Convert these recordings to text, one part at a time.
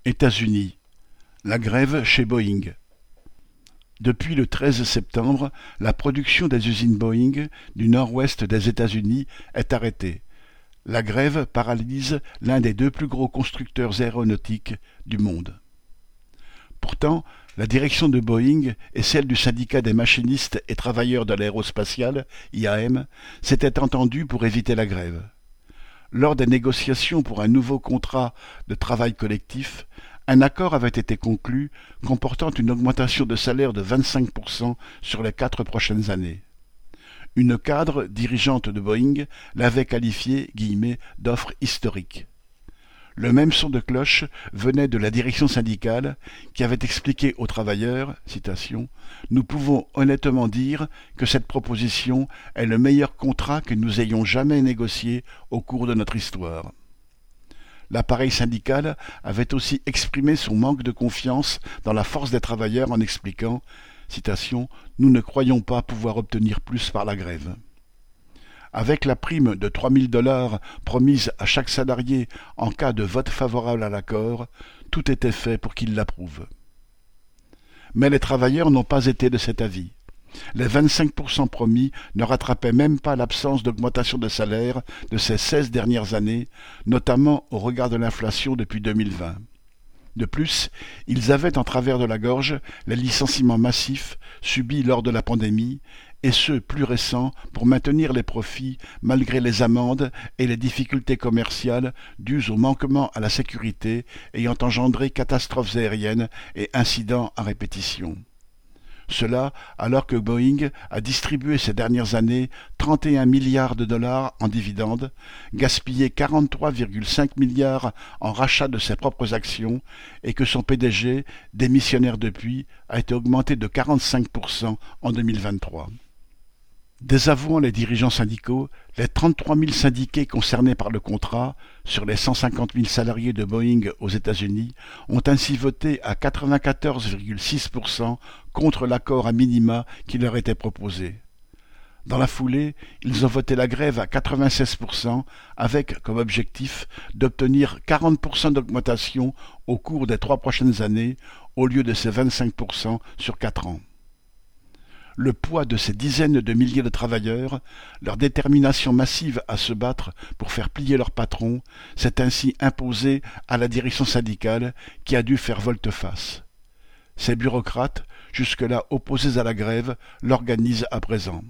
États-Unis. La grève chez Boeing. Depuis le 13 septembre, la production des usines Boeing du nord-ouest des États-Unis est arrêtée. La grève paralyse l'un des deux plus gros constructeurs aéronautiques du monde. Pourtant, la direction de Boeing et celle du syndicat des machinistes et travailleurs de l'aérospatiale, IAM, s'étaient entendues pour éviter la grève. Lors des négociations pour un nouveau contrat de travail collectif, un accord avait été conclu comportant une augmentation de salaire de 25% sur les 4 prochaines années. Une cadre dirigeante de Boeing l'avait qualifié « d'offre historique ». Le même son de cloche venait de la direction syndicale qui avait expliqué aux travailleurs, citation, « Nous pouvons honnêtement dire que cette proposition est le meilleur contrat que nous ayons jamais négocié au cours de notre histoire. » L'appareil syndical avait aussi exprimé son manque de confiance dans la force des travailleurs en expliquant, citation, « Nous ne croyons pas pouvoir obtenir plus par la grève. » Avec la prime de 3 000 $ promise à chaque salarié en cas de vote favorable à l'accord, tout était fait pour qu'il l'approuve. Mais les travailleurs n'ont pas été de cet avis. Les 25% promis ne rattrapaient même pas l'absence d'augmentation de salaire de ces 16 dernières années, notamment au regard de l'inflation depuis 2020. De plus, ils avaient en travers de la gorge les licenciements massifs subis lors de la pandémie, et ceux plus récents pour maintenir les profits malgré les amendes et les difficultés commerciales dues au manquement à la sécurité ayant engendré catastrophes aériennes et incidents à répétition. Cela alors que Boeing a distribué ces dernières années 31 milliards de dollars en dividendes, gaspillé 43,5 milliards en rachat de ses propres actions et que son PDG, démissionnaire depuis, a été augmenté de 45% en 2023. Désavouant les dirigeants syndicaux, les 33 000 syndiqués concernés par le contrat, sur les 150 000 salariés de Boeing aux États-Unis, ont ainsi voté à 94,6% contre l'accord à minima qui leur était proposé. Dans la foulée, ils ont voté la grève à 96% avec comme objectif d'obtenir 40% d'augmentation au cours des 3 prochaines années au lieu de ces 25% sur 4 ans. Le poids de ces dizaines de milliers de travailleurs, leur détermination massive à se battre pour faire plier leur patron, s'est ainsi imposé à la direction syndicale qui a dû faire volte-face. Ces bureaucrates, jusque-là opposés à la grève, l'organisent à présent.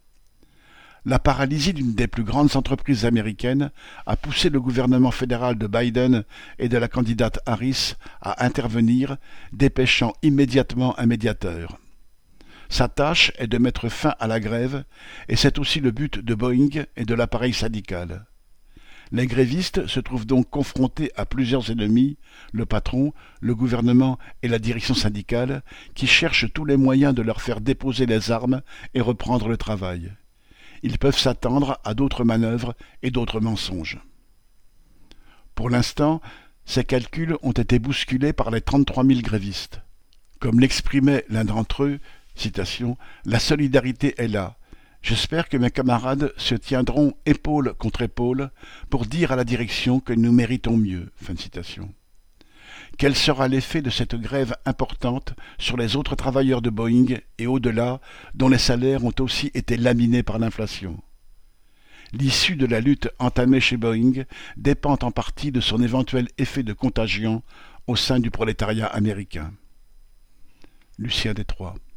La paralysie d'une des plus grandes entreprises américaines a poussé le gouvernement fédéral de Biden et de la candidate Harris à intervenir, dépêchant immédiatement un médiateur. Sa tâche est de mettre fin à la grève, et c'est aussi le but de Boeing et de l'appareil syndical. Les grévistes se trouvent donc confrontés à plusieurs ennemis, le patron, le gouvernement et la direction syndicale, qui cherchent tous les moyens de leur faire déposer les armes et reprendre le travail. Ils peuvent s'attendre à d'autres manœuvres et d'autres mensonges. Pour l'instant, ces calculs ont été bousculés par les 33 000 grévistes. Comme l'exprimait l'un d'entre eux, citation, « La solidarité est là. J'espère que mes camarades se tiendront épaule contre épaule pour dire à la direction que nous méritons mieux. » Fin de citation. Quel sera l'effet de cette grève importante sur les autres travailleurs de Boeing et au-delà, dont les salaires ont aussi été laminés par l'inflation? L'issue de la lutte entamée chez Boeing dépend en partie de son éventuel effet de contagion au sein du prolétariat américain. Lucien Détroit.